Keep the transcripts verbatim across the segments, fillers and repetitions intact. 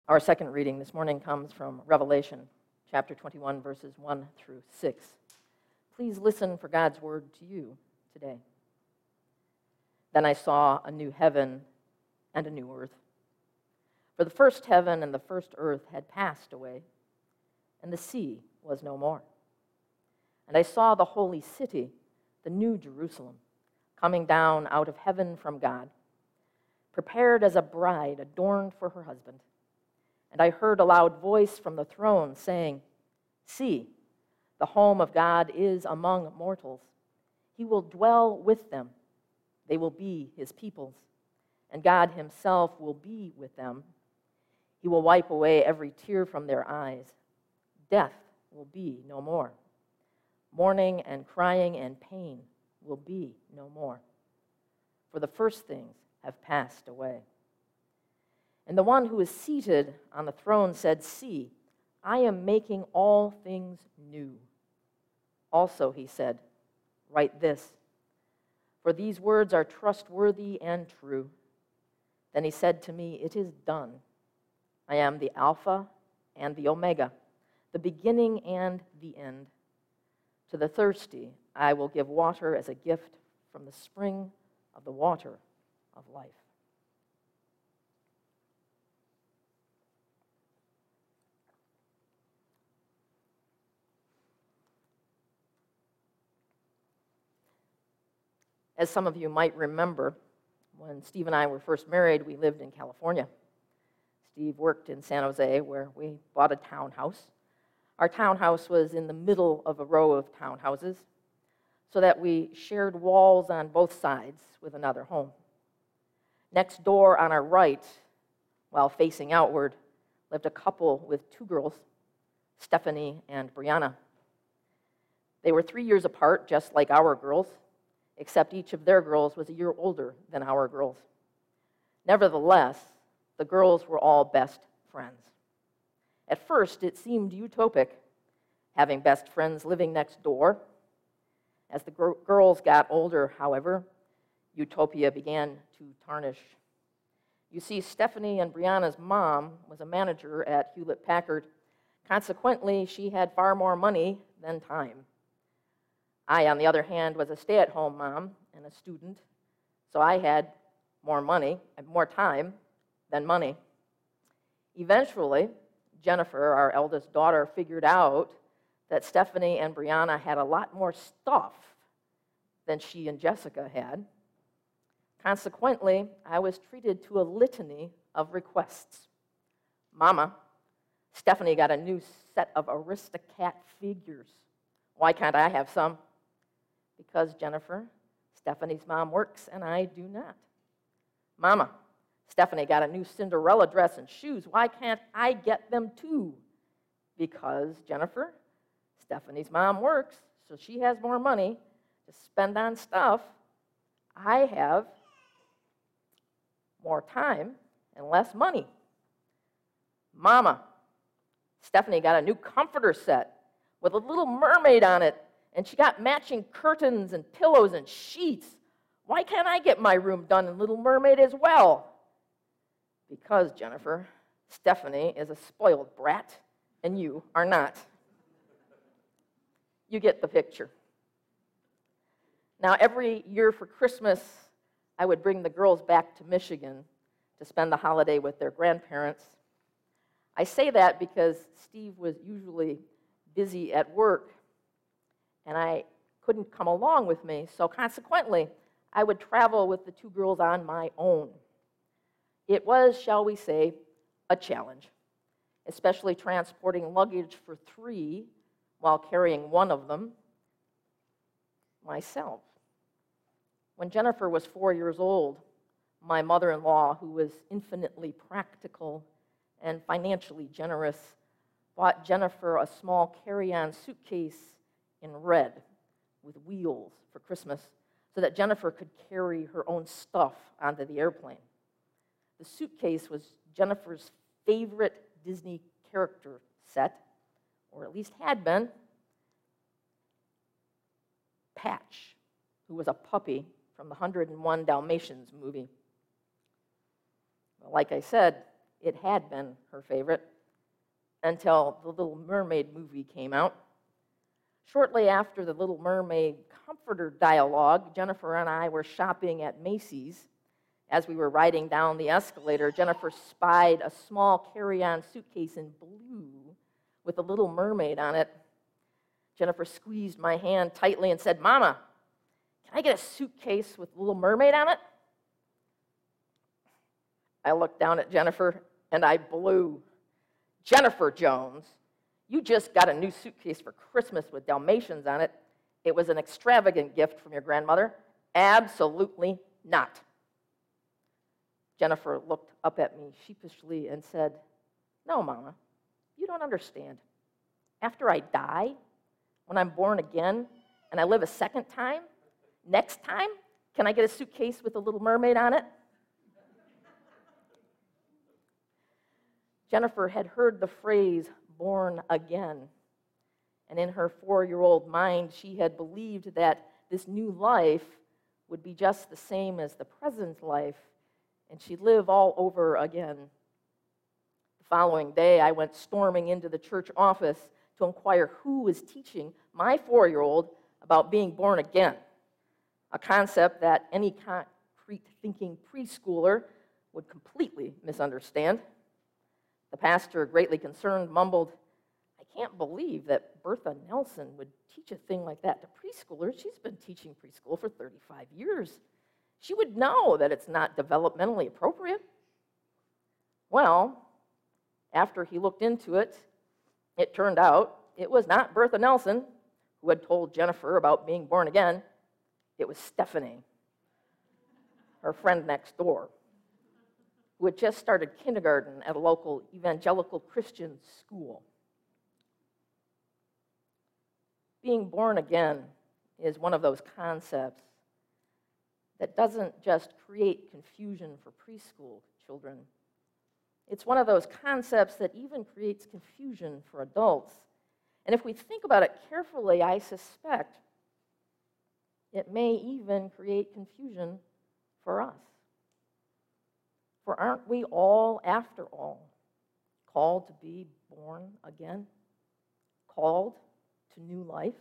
Our second reading this morning comes from Revelation, chapter twenty-one, verses one through six. Please listen for God's word to you today. Then I saw a new heaven and a new earth. For the first heaven and the first earth had passed away, and the sea was no more. And I saw the holy city, the new Jerusalem, coming down out of heaven from God, prepared as a bride adorned for her husband. And I heard a loud voice from the throne saying, "See, the home of God is among mortals. He will dwell with them. They will be his peoples, and God himself will be with them. He will wipe away every tear from their eyes. Death will be no more. Mourning and crying and pain will be no more. For the first things have passed away." And the one who is seated on the throne said, "See, I am making all things new." Also, he said, "Write this, for these words are trustworthy and true." Then he said to me, "It is done. I am the Alpha and the Omega, the beginning and the end. To the thirsty I will give water as a gift from the spring of the water of life." As some of you might remember, when Steve and I were first married, we lived in California. Steve worked in San Jose, where we bought a townhouse. Our townhouse was in the middle of a row of townhouses, so that we shared walls on both sides with another home. Next door on our right, while facing outward, lived a couple with two girls, Stephanie and Brianna. They were three years apart, just like our girls, except each of their girls was a year older than our girls. Nevertheless, the girls were all best friends. At first, it seemed utopic, having best friends living next door. As the gr- girls got older, however, utopia began to tarnish. You see, Stephanie and Brianna's mom was a manager at Hewlett-Packard. Consequently, she had far more money than time. I, on the other hand, was a stay-at-home mom and a student, so I had more money and more time than money. Eventually, Jennifer, our eldest daughter, figured out that Stephanie and Brianna had a lot more stuff than she and Jessica had. Consequently, I was treated to a litany of requests. "Mama, Stephanie got a new set of Aristocat figures. Why can't I have some?" "Because, Jennifer, Stephanie's mom works and I do not." "Mama, Stephanie got a new Cinderella dress and shoes. Why can't I get them too?" "Because, Jennifer, Stephanie's mom works, so she has more money to spend on stuff. I have more time and less money." "Mama, Stephanie got a new comforter set with a little mermaid on it, and she got matching curtains and pillows and sheets. Why can't I get my room done in Little Mermaid as well?" "Because, Jennifer, Stephanie is a spoiled brat, and you are not." You get the picture. Now, every year for Christmas, I would bring the girls back to Michigan to spend the holiday with their grandparents. I say that because Steve was usually busy at work, and I couldn't come along with me, so consequently, I would travel with the two girls on my own. It was, shall we say, a challenge, especially transporting luggage for three while carrying one of them myself. When Jennifer was four years old, my mother-in-law, who was infinitely practical and financially generous, bought Jennifer a small carry-on suitcase in red with wheels for Christmas so that Jennifer could carry her own stuff onto the airplane. The suitcase was Jennifer's favorite Disney character set, or at least had been, Patch, who was a puppy from the one oh one Dalmatians movie. Well, like I said, it had been her favorite until the Little Mermaid movie came out. Shortly after the Little Mermaid comforter dialogue, Jennifer and I were shopping at Macy's. As we were riding down the escalator, Jennifer spied a small carry-on suitcase in blue with a Little Mermaid on it. Jennifer squeezed my hand tightly and said, "Mama, can I get a suitcase with Little Mermaid on it?" I looked down at Jennifer and I blew. "Jennifer Jones, you just got a new suitcase for Christmas with Dalmatians on it. It was an extravagant gift from your grandmother. Absolutely not." Jennifer looked up at me sheepishly and said, "No, Mama, you don't understand. After I die, when I'm born again and I live a second time, next time, can I get a suitcase with a Little Mermaid on it?" Jennifer had heard the phrase, "born again." And in her four-year-old mind, she had believed that this new life would be just the same as the present life, and she'd live all over again. The following day, I went storming into the church office to inquire who was teaching my four-year-old about being born again, a concept that any concrete-thinking preschooler would completely misunderstand. The pastor, greatly concerned, mumbled, "I can't believe that Bertha Nelson would teach a thing like that to preschoolers. She's been teaching preschool for thirty-five years. She would know that it's not developmentally appropriate." Well, after he looked into it, it turned out it was not Bertha Nelson who had told Jennifer about being born again. It was Stephanie, her friend next door, who had just started kindergarten at a local evangelical Christian school. Being born again is one of those concepts that doesn't just create confusion for preschool children. It's one of those concepts that even creates confusion for adults. And if we think about it carefully, I suspect it may even create confusion for us. For aren't we all, after all, called to be born again? Called to new life?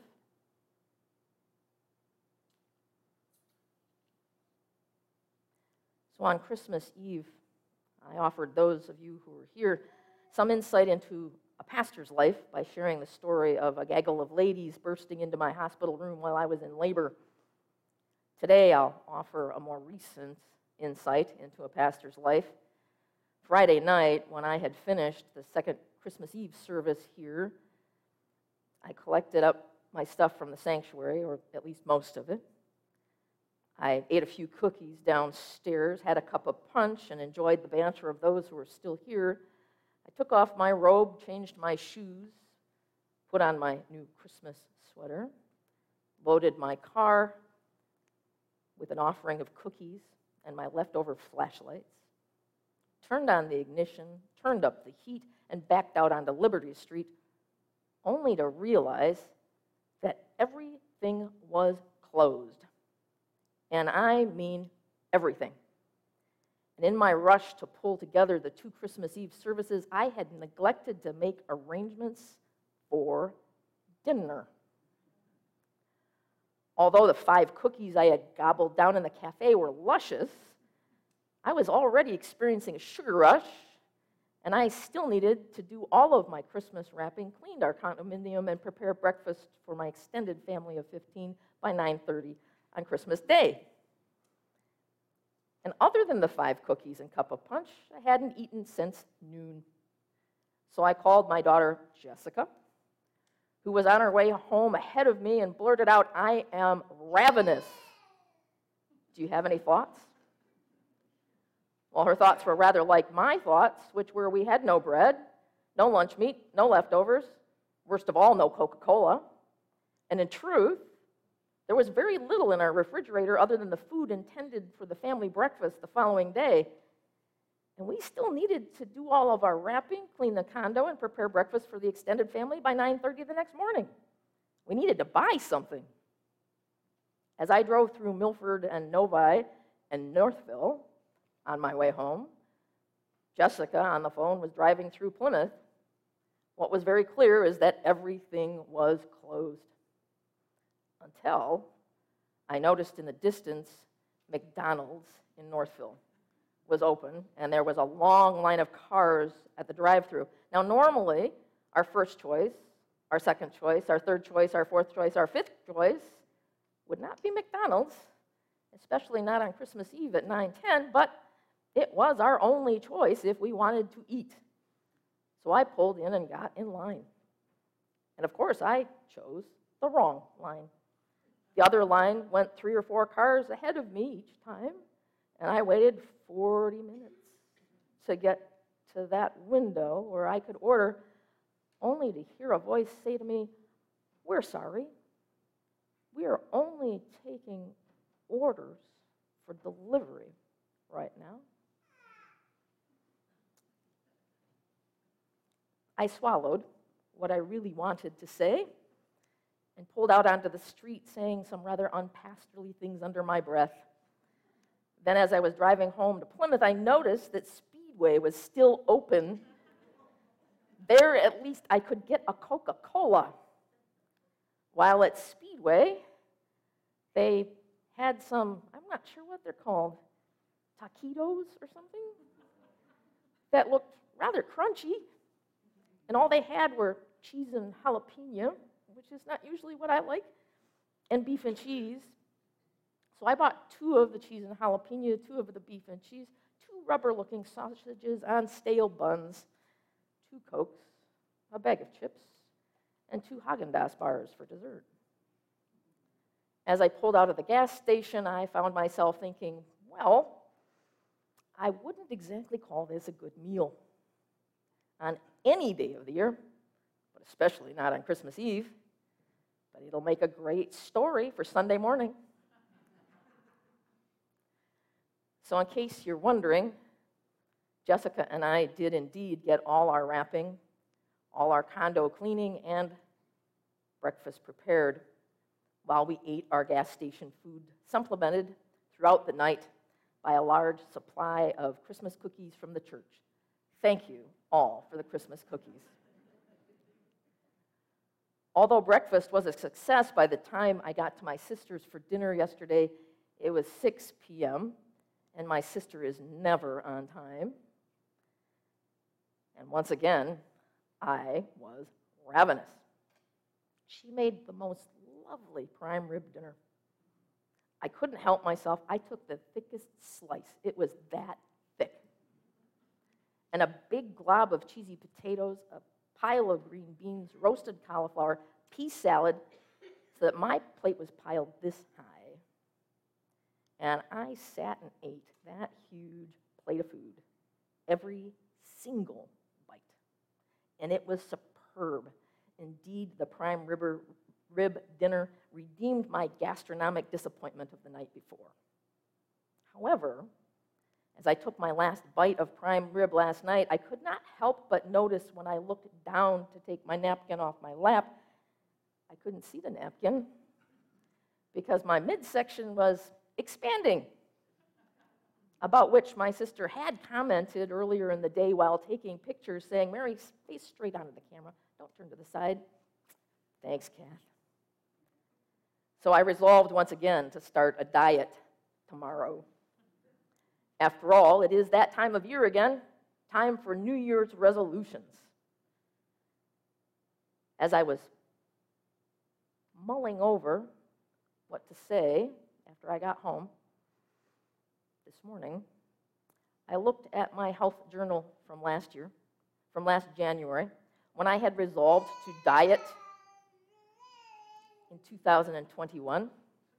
So on Christmas Eve, I offered those of you who were here some insight into a pastor's life by sharing the story of a gaggle of ladies bursting into my hospital room while I was in labor. Today, I'll offer a more recent insight into a pastor's life. Friday night, when I had finished the second Christmas Eve service here, I collected up my stuff from the sanctuary, or at least most of it. I ate a few cookies downstairs, had a cup of punch, and enjoyed the banter of those who were still here. I took off my robe, changed my shoes, put on my new Christmas sweater, loaded my car with an offering of cookies and my leftover flashlights, turned on the ignition, turned up the heat, and backed out onto Liberty Street, only to realize that everything was closed. And I mean everything. And in my rush to pull together the two Christmas Eve services, I had neglected to make arrangements for dinner. Although the five cookies I had gobbled down in the cafe were luscious, I was already experiencing a sugar rush, and I still needed to do all of my Christmas wrapping, clean our condominium, and prepare breakfast for my extended family of fifteen by nine thirty on Christmas Day. And other than the five cookies and cup of punch, I hadn't eaten since noon. So I called my daughter, Jessica, who was on her way home ahead of me, and blurted out, "I am ravenous. Do you have any thoughts?" Well, her thoughts were rather like my thoughts, which were we had no bread, no lunch meat, no leftovers, worst of all, no Coca-Cola. And in truth, there was very little in our refrigerator other than the food intended for the family breakfast the following day. And we still needed to do all of our wrapping, clean the condo, and prepare breakfast for the extended family by nine thirty the next morning. We needed to buy something. As I drove through Milford and Novi and Northville on my way home, Jessica on the phone was driving through Plymouth. What was very clear is that everything was closed. Until I noticed in the distance McDonald's in Northville was open, and there was a long line of cars at the drive-thru. Now, normally, our first choice, our second choice, our third choice, our fourth choice, our fifth choice would not be McDonald's, especially not on Christmas Eve at nine ten, but it was our only choice if we wanted to eat. So I pulled in and got in line. And of course, I chose the wrong line. The other line went three or four cars ahead of me each time, and I waited forty minutes to get to that window where I could order, only to hear a voice say to me, "We're sorry. We are only taking orders for delivery right now." I swallowed what I really wanted to say and pulled out onto the street saying some rather unpastorly things under my breath. Then as I was driving home to Plymouth, I noticed that Speedway was still open. There, at least, I could get a Coca-Cola. While at Speedway, they had some, I'm not sure what they're called, taquitos or something, that looked rather crunchy. And all they had were cheese and jalapeno, which is not usually what I like, and beef and cheese. So I bought two of the cheese and jalapeno, two of the beef and cheese, two rubber-looking sausages on stale buns, two Cokes, a bag of chips, and two Haagen-Dazs bars for dessert. As I pulled out of the gas station, I found myself thinking, well, I wouldn't exactly call this a good meal on any day of the year, but especially not on Christmas Eve. But it'll make a great story for Sunday morning. So in case you're wondering, Jessica and I did indeed get all our wrapping, all our condo cleaning, and breakfast prepared while we ate our gas station food, supplemented throughout the night by a large supply of Christmas cookies from the church. Thank you all for the Christmas cookies. Although breakfast was a success, by the time I got to my sister's for dinner yesterday, it was six p.m., and my sister is never on time. And once again, I was ravenous. She made the most lovely prime rib dinner. I couldn't help myself. I took the thickest slice. It was that thick. And a big glob of cheesy potatoes, a pile of green beans, roasted cauliflower, pea salad, so that my plate was piled this high. And I sat and ate that huge plate of food, every single bite. And it was superb. Indeed, the prime rib, rib dinner redeemed my gastronomic disappointment of the night before. However, as I took my last bite of prime rib last night, I could not help but notice when I looked down to take my napkin off my lap, I couldn't see the napkin because my midsection was expanding, about which my sister had commented earlier in the day while taking pictures, saying, "Mary, face straight onto the camera. Don't turn to the side." Thanks, Kath. So I resolved once again to start a diet tomorrow. After all, it is that time of year again, time for New Year's resolutions. As I was mulling over what to say after I got home this morning, I looked at my health journal from last year, from last January, when I had resolved to diet in two thousand twenty-one.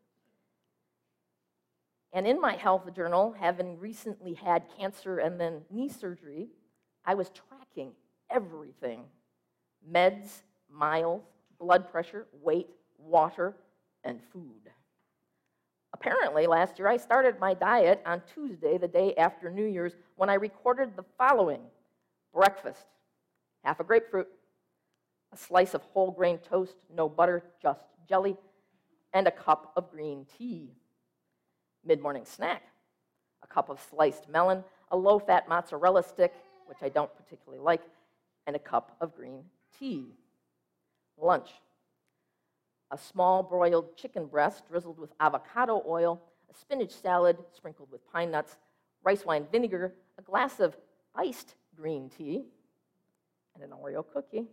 And in my health journal, having recently had cancer and then knee surgery, I was tracking everything: meds, miles, blood pressure, weight, water, and food. Apparently, last year I started my diet on Tuesday, the day after New Year's, when I recorded the following: breakfast, half a grapefruit, a slice of whole grain toast, no butter, just jelly, and a cup of green tea. Mid-morning snack, a cup of sliced melon, a low-fat mozzarella stick, which I don't particularly like, and a cup of green tea. Lunch: a small broiled chicken breast drizzled with avocado oil, a spinach salad sprinkled with pine nuts, rice wine vinegar, a glass of iced green tea, and an Oreo cookie.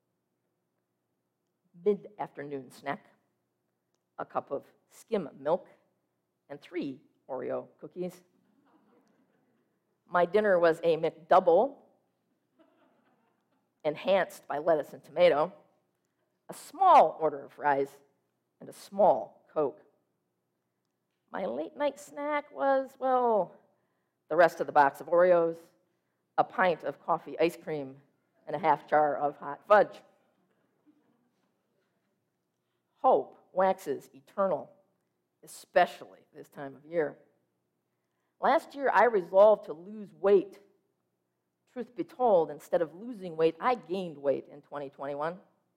Mid-afternoon snack: a cup of skim milk and three Oreo cookies. My dinner was a McDouble, enhanced by lettuce and tomato, a small order of fries, and a small Coke. My late-night snack was, well, the rest of the box of Oreos, a pint of coffee ice cream, and a half jar of hot fudge. Hope waxes eternal, especially this time of year. Last year, I resolved to lose weight. Truth be told, instead of losing weight, I gained weight in twenty twenty-one.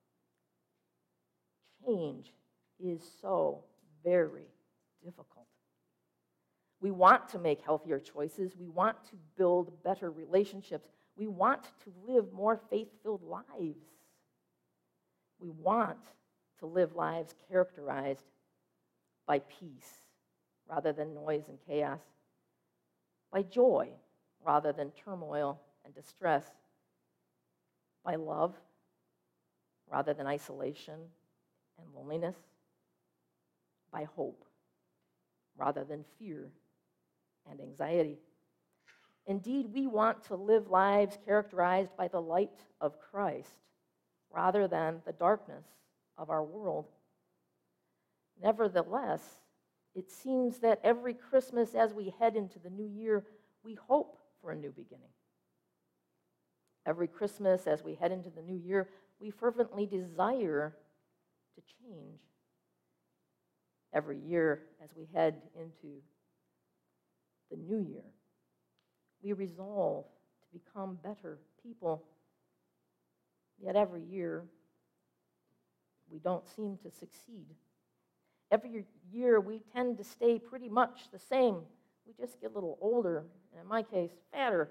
Change is so very difficult. We want to make healthier choices. We want to build better relationships. We want to live more faith-filled lives. We want to live lives characterized by peace rather than noise and chaos, by joy rather than turmoil and distress, by love rather than isolation and loneliness, by hope rather than fear and anxiety. Indeed, we want to live lives characterized by the light of Christ rather than the darkness of our world. Nevertheless, it seems that every Christmas as we head into the new year, we hope for a new beginning. Every Christmas as we head into the new year, we fervently desire to change. Every year as we head into the new year, we resolve to become better people. Yet every year, we don't seem to succeed. Every year, we tend to stay pretty much the same. We just get a little older, and in my case, fatter.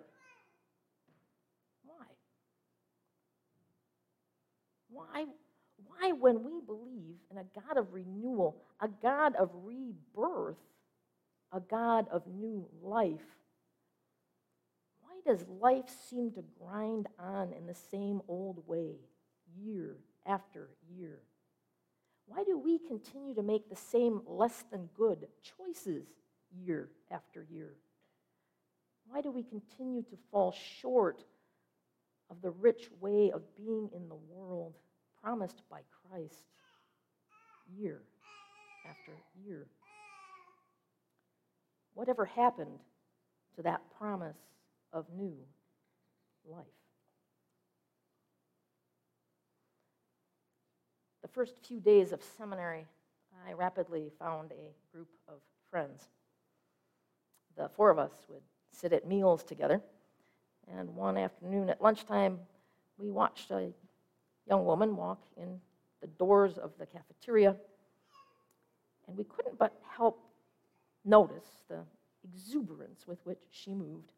Why? Why, why when we believe in a God of renewal, a God of rebirth, a God of new life, why does life seem to grind on in the same old way, year after year? Why do we continue to make the same less than good choices year after year? Why do we continue to fall short of the rich way of being in the world promised by Christ year after year? Whatever happened to that promise of new life? The first few days of seminary, I rapidly found a group of friends. The four of us would sit at meals together, and one afternoon at lunchtime, we watched a young woman walk in the doors of the cafeteria, and we couldn't but help notice the exuberance with which she moved.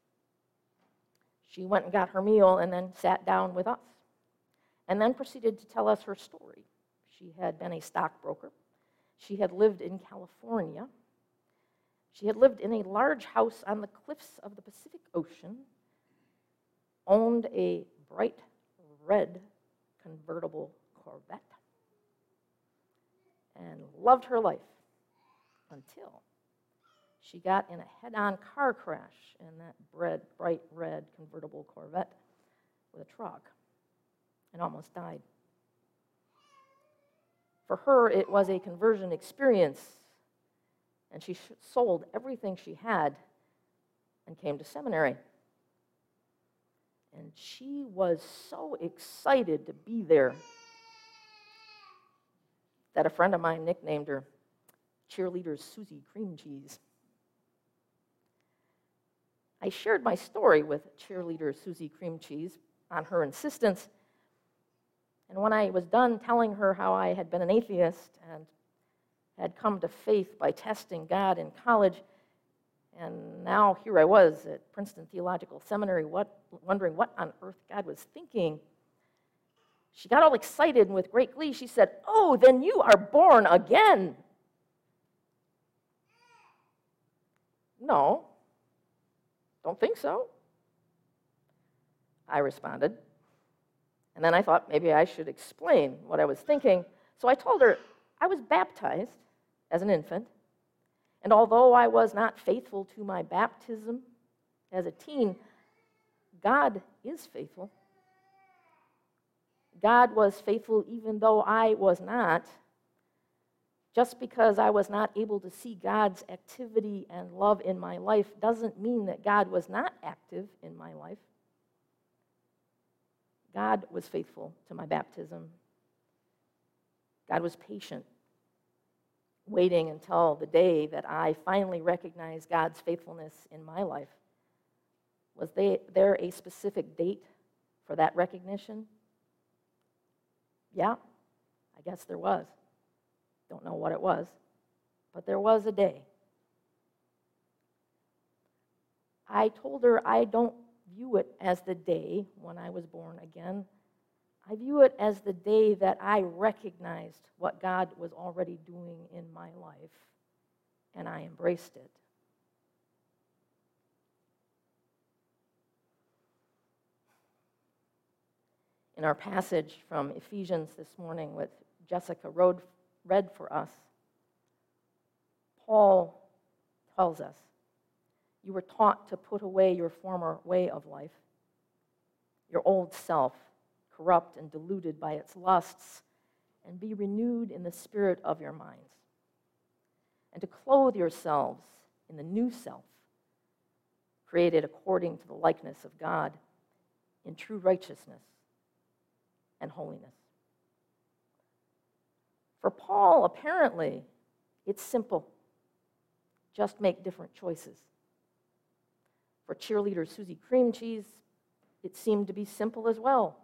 She went and got her meal and then sat down with us, and then proceeded to tell us her story. She had been a stockbroker. She had lived in California. She had lived in a large house on the cliffs of the Pacific Ocean, owned a bright red convertible Corvette, and loved her life until she got in a head-on car crash in that bright red convertible Corvette with a truck and almost died. For her, it was a conversion experience, and she sold everything she had and came to seminary. And she was so excited to be there that a friend of mine nicknamed her Cheerleader Susie Cream Cheese. I shared my story with Cheerleader Susie Cream Cheese on her insistence, and when I was done telling her how I had been an atheist and had come to faith by testing God in college, And now here I was at Princeton Theological Seminary, what, wondering what on earth God was thinking. She got all excited, and with great glee, she said, "Oh, then you are born again." "No, don't think so," I responded. And then I thought maybe I should explain what I was thinking. So I told her I was baptized as an infant, and although I was not faithful to my baptism as a teen, God is faithful. God was faithful even though I was not. Just because I was not able to see God's activity and love in my life doesn't mean that God was not active in my life. God was faithful to my baptism. God was patient, waiting until the day that I finally recognized God's faithfulness in my life. Was there a specific date for that recognition? Yeah, I guess there was. Don't know what it was, but there was a day. I told her I don't view it as the day when I was born again. I view it as the day that I recognized what God was already doing in my life, and I embraced it. In our passage from Ephesians this morning, which Jessica Rode read for us, Paul tells us, "You were taught to put away your former way of life, your old self, corrupt and deluded by its lusts, and be renewed in the spirit of your minds, and to clothe yourselves in the new self, created according to the likeness of God, in true righteousness and holiness." For Paul, apparently, it's simple. Just make different choices. For cheerleader Susie Cream Cheese, it seemed to be simple as well.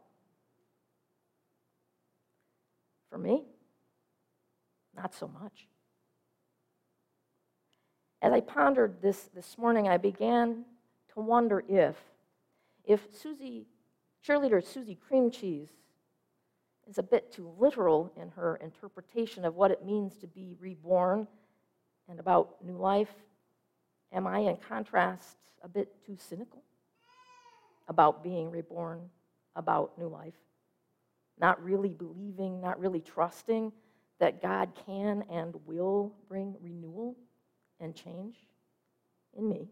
For me, not so much. As I pondered this this morning, I began to wonder if, if Susie, cheerleader Susie Cream Cheese is a bit too literal in her interpretation of what it means to be reborn and about new life, am I, in contrast, a bit too cynical about being reborn, about new life? Not really believing, not really trusting that God can and will bring renewal and change in me.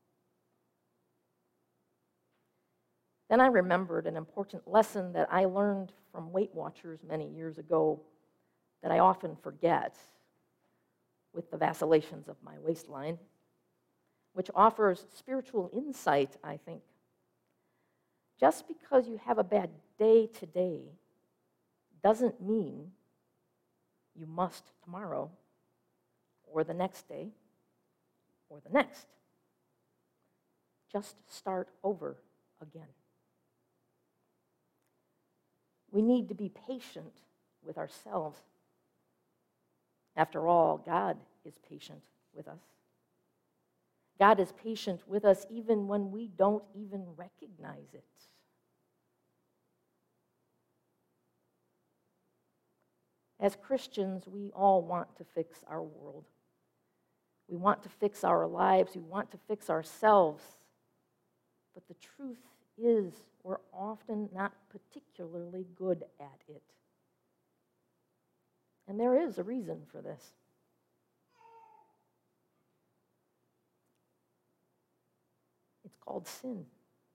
Then I remembered an important lesson that I learned from Weight Watchers many years ago that I often forget with the vacillations of my waistline, which offers spiritual insight, I think. Just because you have a bad day today doesn't mean you must tomorrow, or the next day, or the next. Just start over again. We need to be patient with ourselves. After all, God is patient with us. God is patient with us even when we don't even recognize it. As Christians, we all want to fix our world. We want to fix our lives. We want to fix ourselves. But the truth is, we're often not particularly good at it. And there is a reason for this. It's called sin.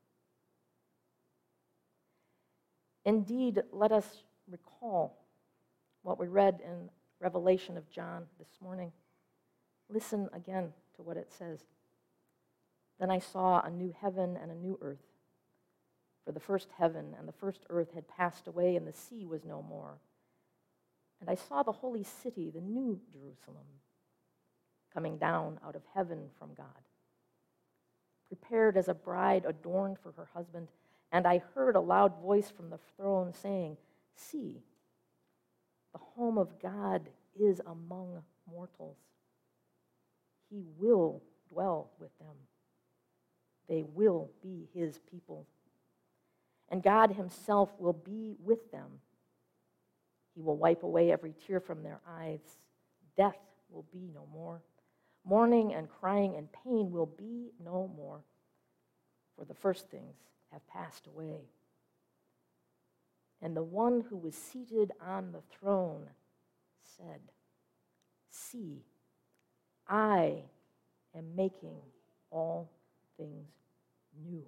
Indeed, let us recall what we read in Revelation of John this morning. Listen again to what it says. "Then I saw a new heaven and a new earth. For the first heaven and the first earth had passed away, and the sea was no more. And I saw the holy city, the new Jerusalem, coming down out of heaven from God, prepared as a bride adorned for her husband. And I heard a loud voice from the throne saying, 'See, the home of God is among mortals. He will dwell with them. They will be his people. And God himself will be with them. He will wipe away every tear from their eyes. Death will be no more. Mourning and crying and pain will be no more, for the first things have passed away. And the one who was seated on the throne said, "See, I am making all things new."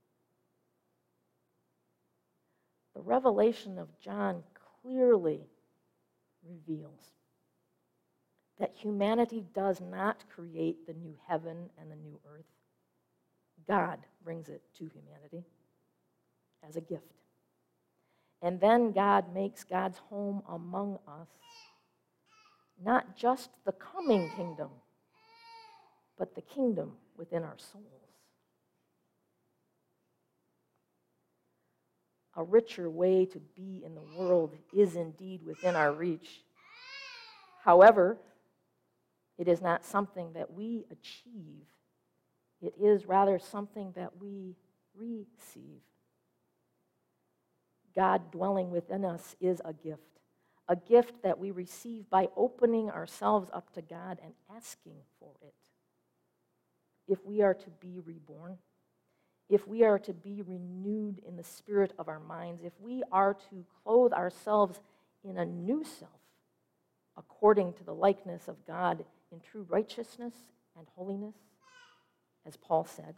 The revelation of John clearly reveals that humanity does not create the new heaven and the new earth. God brings it to humanity as a gift. And then God makes God's home among us, not just the coming kingdom, but the kingdom within our souls. A richer way to be in the world is indeed within our reach. However, it is not something that we achieve. It is rather something that we receive. God dwelling within us is a gift, a gift that we receive by opening ourselves up to God and asking for it. If we are to be reborn, if we are to be renewed in the spirit of our minds, if we are to clothe ourselves in a new self, according to the likeness of God in true righteousness and holiness, as Paul said,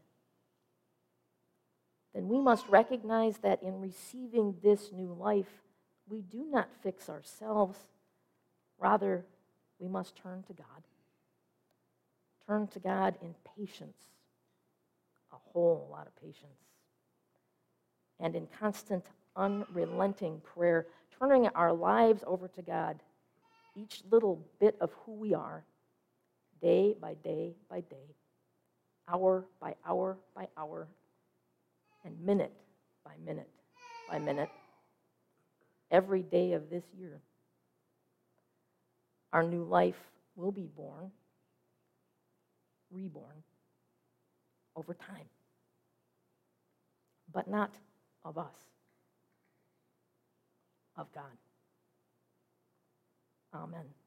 then we must recognize that in receiving this new life, we do not fix ourselves. Rather, we must turn to God. Turn to God in patience, a whole lot of patience, and in constant, unrelenting prayer, turning our lives over to God, each little bit of who we are, day by day by day, hour by hour by hour, and minute by minute by minute, every day of this year. Our new life will be born, reborn, over time, but not of us, of God. Amen.